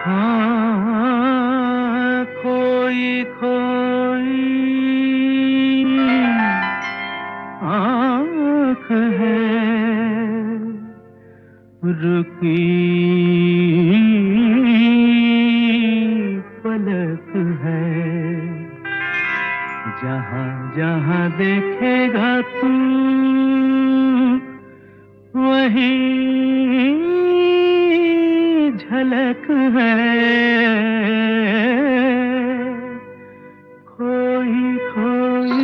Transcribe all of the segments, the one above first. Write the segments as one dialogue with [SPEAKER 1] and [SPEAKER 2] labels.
[SPEAKER 1] हाँ, खोई खोई आँख है, रुकी पलक है, जहाँ जहाँ देखेगा तू वहीं झलक है, खोई खोई।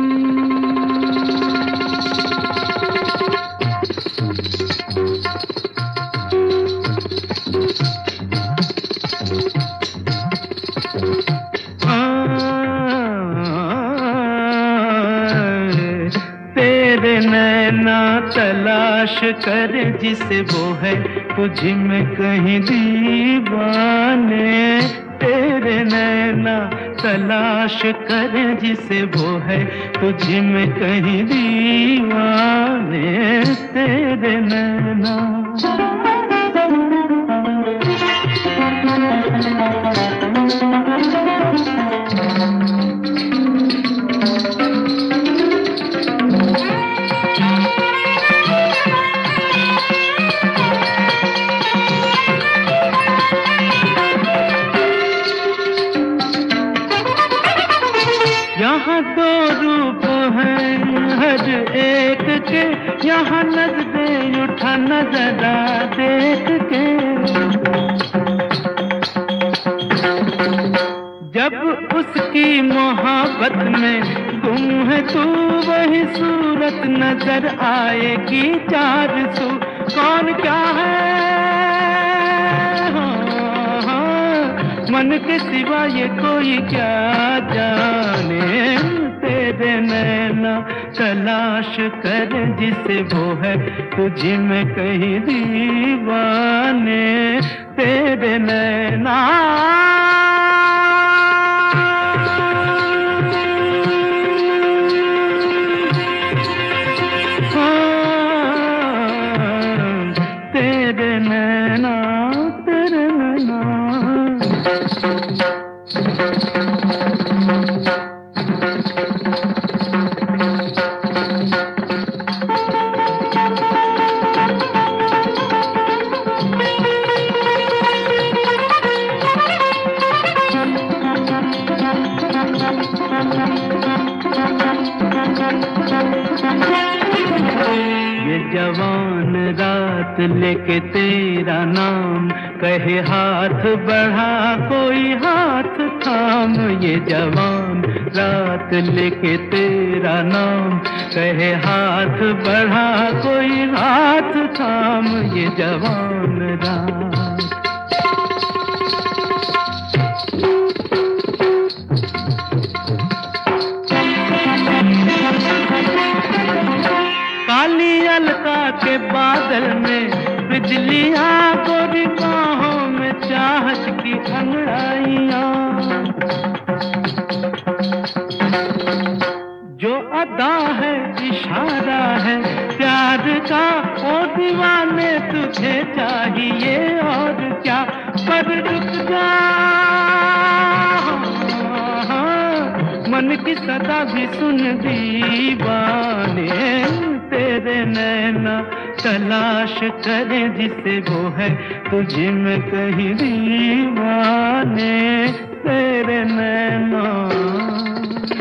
[SPEAKER 1] तेरे नैना तलाश कर जिसे वो है तुझ में कहीं दीवाने, तेरे नैना तलाश कर जिसे वो है तुझ में कहीं दीवाने, तेरे नैना। यहाँ दो रूप हैं हर एक के, यहाँ नजरें उठा नजरा देख के, जब उसकी मोहब्बत में गुम है तू वही सूरत नजर आएगी चार सू, कौन क्या है मन के सिवा ये कोई क्या जाने, तेरे नैना तलाश कर जिसे वो है तुझ में कहीं दीवाने, तेरे नैना। तेरे नैना, तेरे नैना। ये जवान रात लेके तेरा नाम कहे हाथ बढ़ा कोई हाथ थाम, ये जवान रात लेके तेरा नाम कहे हाथ बढ़ा कोई हाथ थाम, ये जवान रात। काली अलका के बादल में बिजलियां गोरी बाहों में चाहत की अंगड़ाइयां, जो अदा है इशारा है प्यार का ओ दीवाने तुझे चाहिए और क्या, पर रुक जा मन की सदा भी सुन दीवाने, तेरे नैना तलाश करे जिसे वो है तुझ में कहीं दीवाने, तेरे नैना।